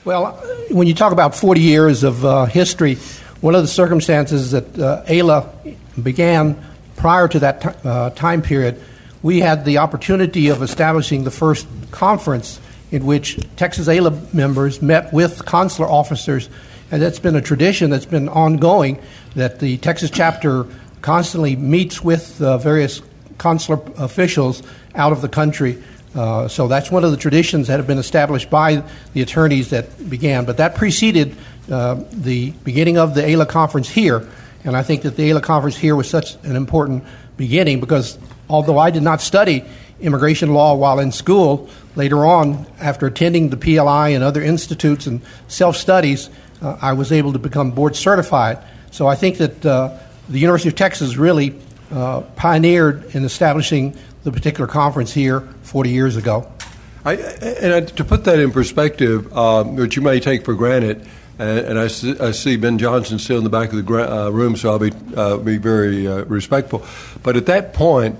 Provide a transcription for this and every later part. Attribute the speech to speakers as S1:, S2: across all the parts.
S1: Well, when you talk about 40 years of history, one of the circumstances that AILA began prior to that time period, we had the opportunity of establishing the first conference in which Texas AILA members met with consular officers, and that's been a tradition that's been ongoing, that the Texas chapter constantly meets with various consular officials out of the country. So that's one of the traditions that have been established by the attorneys that began. But that preceded the beginning of the AILA conference here. And I think that the AILA conference here was such an important beginning because although I did not study immigration law while in school, later on, after attending the PLI and other institutes and self-studies, I was able to become board certified. So I think that the University of Texas really pioneered in establishing the particular conference here 40 years ago.
S2: To put that in perspective, which you may take for granted, and I see Ben Johnson still in the back of the room, so I'll be very respectful. But at that point,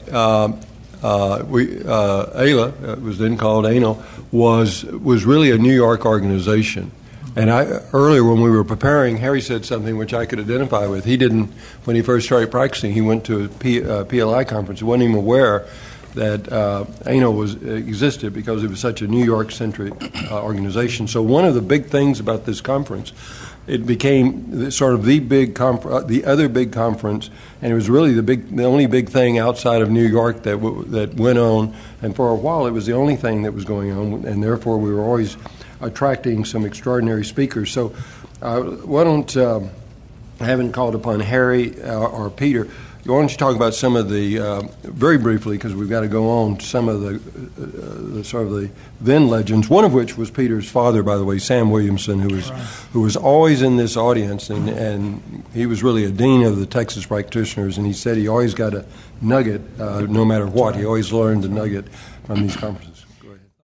S2: AILA, it was then called ANO, was really a New York organization. And earlier when we were preparing, Harry said something which I could identify with. He didn't, when he first started practicing, he went to a PLI conference. He wasn't even aware that ANO existed because it was such a New York-centric organization. So one of the big things about this conference, it became sort of the other big conference, and it was really the only big thing outside of New York that went on. And for a while, it was the only thing that was going on, and therefore we were always attracting some extraordinary speakers. So why don't, I haven't called upon Harry or Peter, why don't you talk about some of the, very briefly, because we've got to go on, some of the sort of the then legends, one of which was Peter's father, by the way, Sam Williamson, who was always in this audience, and he was really a dean of the Texas practitioners, and he said he always got a nugget, no matter what. He always learned a nugget from these conferences.